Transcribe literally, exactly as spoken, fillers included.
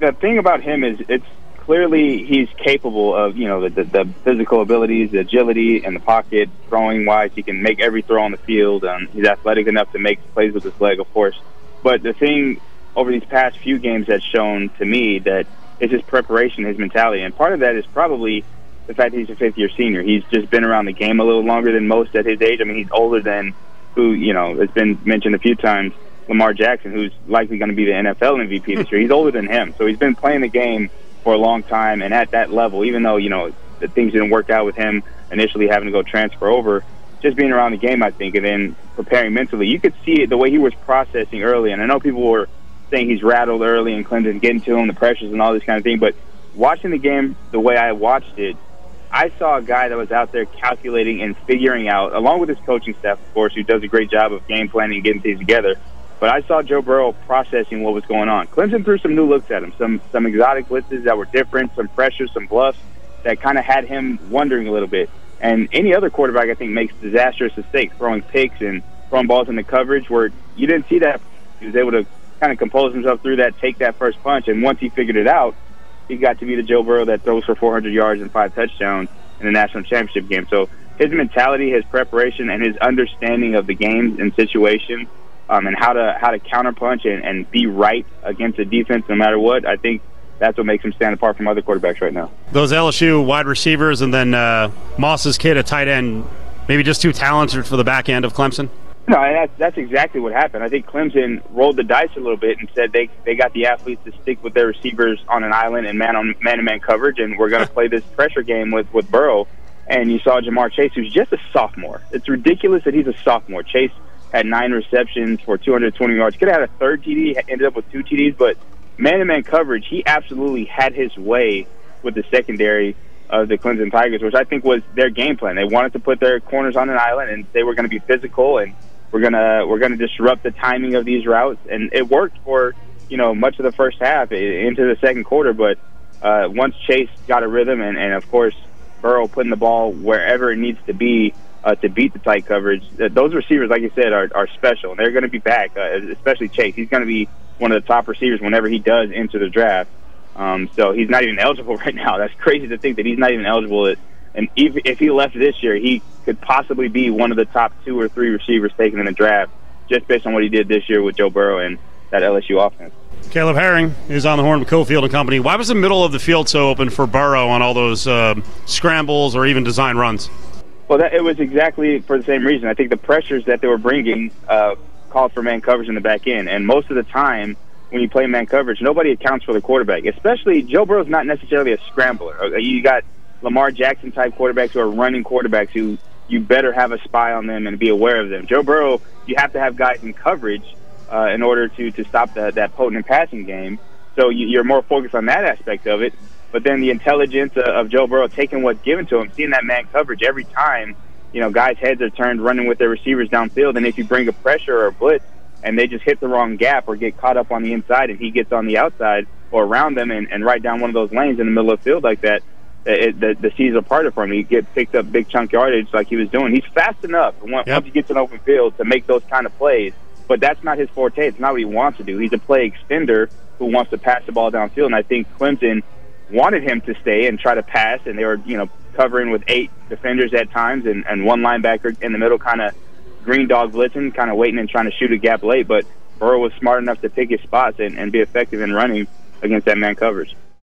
the thing about him is it's clearly he's capable of, you know, the, the, the physical abilities, the agility in the pocket, throwing-wise. He can make every throw on the field. Um, he's athletic enough to make plays with his leg, of course. But the thing over these past few games that's shown to me that is his preparation, his mentality. And part of that is probably the fact that he's a fifth-year senior. He's just been around the game a little longer than most at his age. I mean, he's older than who, you know, it's been mentioned a few times, Lamar Jackson, who's likely going to be the N F L M V P this year. He's older than him. So he's been playing the game for a long time, and at that level, even though, you know, the things didn't work out with him initially having to go transfer over, just being around the game, I think, and then preparing mentally, you could see it the way he was processing early. And I know people were saying he's rattled early and Clemson getting to him, the pressures and all this kind of thing, but watching the game the way I watched it, I saw a guy that was out there calculating and figuring out, along with his coaching staff, of course, who does a great job of game planning and getting things together. But I saw Joe Burrow processing what was going on. Clemson threw some new looks at him, some some exotic blitzes that were different, some pressures, some bluffs that kind of had him wondering a little bit. And any other quarterback, I think, makes disastrous mistakes, throwing picks and throwing balls into coverage where you didn't see that. He was able to kind of compose himself through that, take that first punch, and once he figured it out, he got to be the Joe Burrow that throws for four hundred yards and five touchdowns in the national championship game. So his mentality, his preparation, and his understanding of the games and situations, um, and how to how to counterpunch and, and be right against the defense no matter what, I think that's what makes him stand apart from other quarterbacks right now. Those L S U wide receivers and then uh, Moss's kid at tight end, maybe just too talented for the back end of Clemson? No, that's, that's exactly what happened. I think Clemson rolled the dice a little bit and said they they got the athletes to stick with their receivers on an island and man on man-to-man coverage, and we're going to play this pressure game with, with Burrow. And you saw Jamar Chase, who's just a sophomore. It's ridiculous that he's a sophomore. Chase had nine receptions for two hundred twenty yards. Could have had a third T D, ended up with two T Ds, but man-to-man coverage, he absolutely had his way with the secondary of the Clemson Tigers, which I think was their game plan. They wanted to put their corners on an island, and they were going to be physical, and we're gonna we're gonna disrupt the timing of these routes, and it worked for, you know, much of the first half into the second quarter. But uh, once Chase got a rhythm, and, and of course Burrow putting the ball wherever it needs to be uh, to beat the tight coverage, those receivers, like you said, are, are special, and they're going to be back. Uh, especially Chase, he's going to be one of the top receivers whenever he does enter the draft. Um, so he's not even eligible right now. That's crazy to think that he's not even eligible. At, and if, if he left this year, he could possibly be one of the top two or three receivers taken in the draft, just based on what he did this year with Joe Burrow and that L S U offense. Caleb Herring is on the horn with Cofield and Company. Why was the middle of the field so open for Burrow on all those uh, scrambles or even design runs? Well, that, it was exactly for the same reason. I think the pressures that they were bringing uh, called for man coverage in the back end, and most of the time when you play man coverage, nobody accounts for the quarterback. Especially Joe Burrow's not necessarily a scrambler. You got Lamar Jackson type quarterbacks who are running quarterbacks who you better have a spy on them and be aware of them. Joe Burrow, you have to have guys in coverage uh, in order to, to stop the, that potent passing game. So you, you're more focused on that aspect of it. But then the intelligence uh, of Joe Burrow taking what's given to him, seeing that man coverage every time, you know, guys' heads are turned running with their receivers downfield. And if you bring a pressure or a blitz and they just hit the wrong gap or get caught up on the inside and he gets on the outside or around them and, and right down one of those lanes in the middle of the field like that, It, the, the seas apart for him. He get picked up big chunk yardage like he was doing. He's fast enough once, yep. once he gets an open field to make those kind of plays, but that's not his forte. It's not what he wants to do. He's a play extender who wants to pass the ball downfield, and I think Clemson wanted him to stay and try to pass, and they were, you know, covering with eight defenders at times and, and one linebacker in the middle, kind of green dog blitzing, kind of waiting and trying to shoot a gap late, but Burrow was smart enough to pick his spots and, and be effective in running against that man coverage.